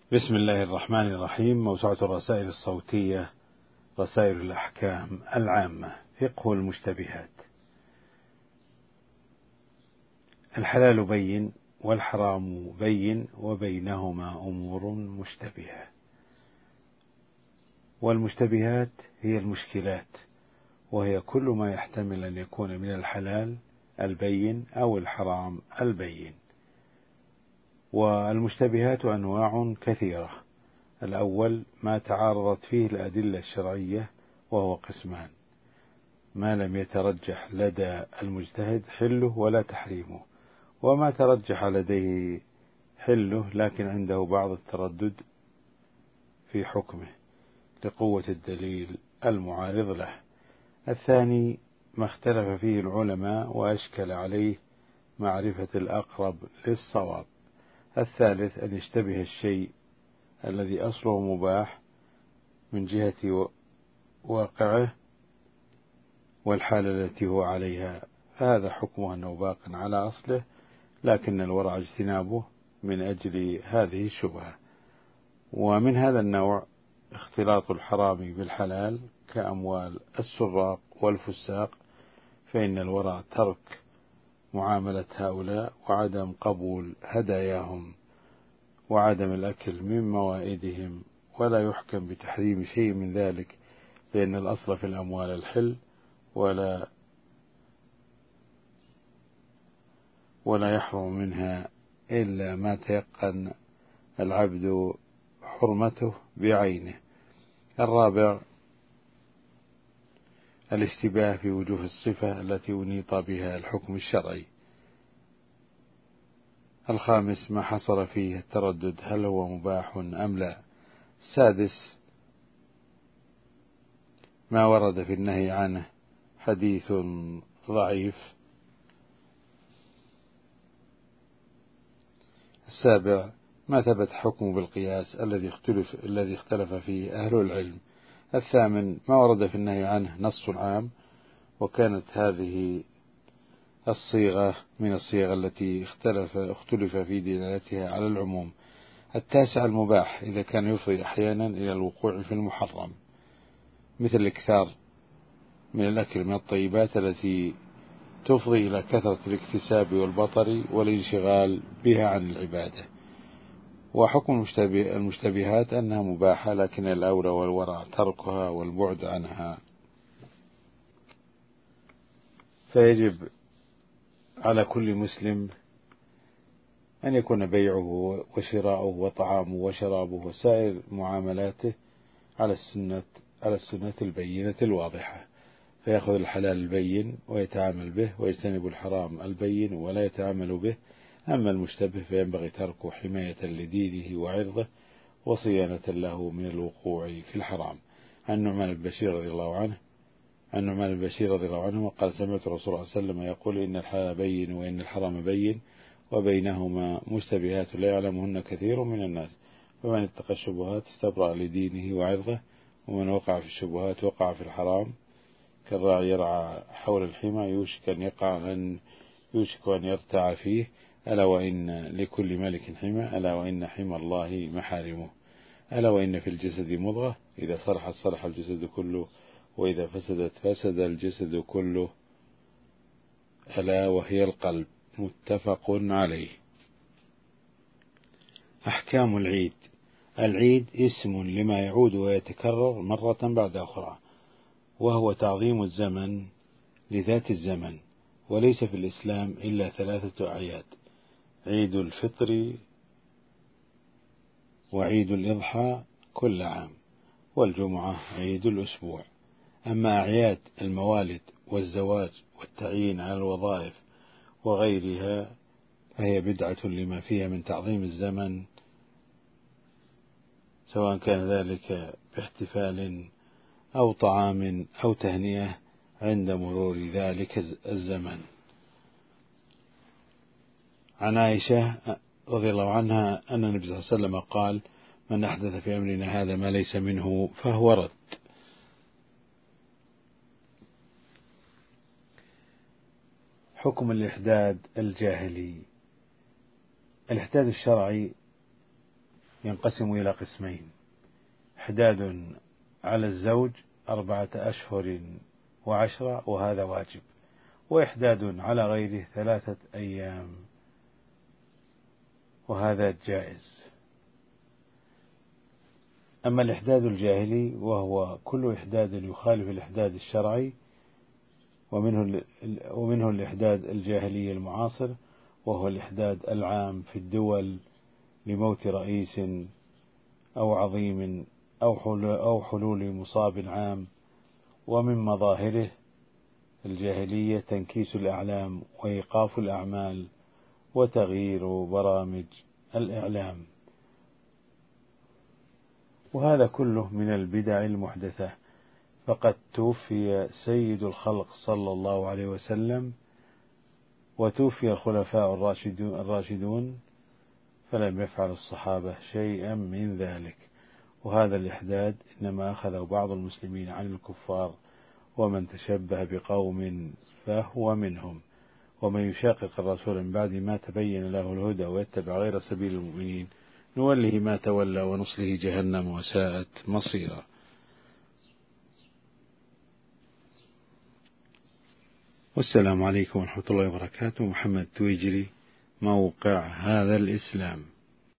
بسم الله الرحمن الرحيم. موسوعة الرسائل الصوتية رسائل الأحكام العامة. فقه المشتبهات. الحلال بين والحرام بين وبينهما أمور مشتبهة. والمشتبهات هي المشكلات، وهي كل ما يحتمل أن يكون من الحلال البين أو الحرام البين. والمشتبهات أنواع كثيرة. الأول ما تعارضت فيه الأدلة الشرعية، وهو قسمان: ما لم يترجح لدى المجتهد حله ولا تحريمه، وما ترجح لديه حله لكن عنده بعض التردد في حكمه لقوة الدليل المعارض له. الثاني ما اختلف فيه العلماء وأشكل عليه معرفة الأقرب للصواب. الثالث أن يشتبه الشيء الذي أصله مباح من جهة واقعه والحالة التي هو عليها، فهذا حكمه أنه باق على أصله، لكن الورع اجتنابه من أجل هذه الشبهة. ومن هذا النوع اختلاط الحرام بالحلال كأموال السراق والفساق، فإن الورع ترك معاملة هؤلاء وعدم قبول هداياهم وعدم الأكل من موائدهم، ولا يحكم بتحريم شيء من ذلك، لأن الأصل في الأموال الحل، ولا يحرم منها إلا ما تيقن العبد حرمته بعينه. الرابع الاشتباه في وجوه الصفة التي أنيط بها الحكم الشرعي. الخامس ما حصل فيه التردد هل هو مباح أم لا. السادس ما ورد في النهي عنه حديث ضعيف. السابع ما ثبت حكمه بالقياس الذي اختلف فيه أهل العلم. الثامن ما ورد في النهي عنه نص عام، وكانت هذه الصيغة من الصيغ التي اختلف في دلالتها على العموم. التاسع المباح إذا كان يفضي أحيانا إلى الوقوع في المحرم، مثل الإكثار من الأكل من الطيبات التي تفضي إلى كثرة الاكتساب والبطر والانشغال بها عن العبادة. وحكم المشتبهات أنها مباحة، لكن الأولى والورع تركها والبعد عنها. فيجب على كل مسلم أن يكون بيعه وشراؤه وطعامه وشرابه وسائر معاملاته على السنة البينة الواضحة، فيأخذ الحلال البين ويتعامل به، ويجتنب الحرام البين ولا يتعامل به. أما المشتبه فينبغي تركه حماية لدينه وعرضه وصيانة له من الوقوع في الحرام. عن نعمان البشير رضي الله عنه قال: سمعت الرسول صلى الله عليه وسلم يقول: إن الحلال بين وإن الحرام بين وبينهما مشتبهات لا يعلمهن كثير من الناس، فمن اتقى الشبهات استبرأ لدينه وعرضه، ومن وقع في الشبهات وقع في الحرام، كالراعي يرعى حول الحمى يوشك أن يرتع فيه. ألا وإن لكل ملك حمى، ألا وإن حمى الله محارمه، ألا وإن في الجسد مضغة إذا صلحت صلح الجسد كله، وإذا فسدت فسد الجسد كله، ألا وهي القلب. متفق عليه. أحكام العيد. العيد اسم لما يعود ويتكرر مرة بعد أخرى، وهو تعظيم الزمن لذات الزمن. وليس في الإسلام إلا 3 أعياد: عيد الفطر وعيد الإضحى كل عام، والجمعة عيد الأسبوع. أما أعياد الموالد والزواج والتعيين على الوظائف وغيرها فهي بدعة لما فيها من تعظيم الزمن، سواء كان ذلك باحتفال أو طعام أو تهنئة عند مرور ذلك الزمن. عن عائشة رضي الله عنها أن النبي صلى الله عليه وسلم قال: من أحدث في أمرنا هذا ما ليس منه فهو رد. حكم الإحداد الجاهلي. الإحداد الشرعي ينقسم إلى قسمين: إحداد على الزوج 4 أشهر و10 وهذا واجب، وإحداد على غيره 3 أيام وهذا جائز. أما الإحداد الجاهلي وهو كل إحداد يخالف الإحداد الشرعي، ومنه الإحداد الجاهلي المعاصر، وهو الإحداد العام في الدول لموت رئيس أو عظيم أو حلول مصاب عام. ومن مظاهره الجاهلية تنكيس الأعلام وإيقاف الأعمال وتغيير برامج الإعلام، وهذا كله من البدع المحدثة. فقد توفي سيد الخلق صلى الله عليه وسلم وتوفي الخلفاء الراشدون فلم يفعل الصحابة شيئا من ذلك. وهذا الإحداد إنما أخذه بعض المسلمين عن الكفار، ومن تشبه بقوم فهو منهم. ومن يشاقق الرسول من بعد ما تبين له الهدى ويتبع غير سبيل المؤمنين نوله ما تولى ونصله جهنم وساءت مصيرا. والسلام عليكم ورحمة الله وبركاته. محمد تويجري، موقع هذا الإسلام.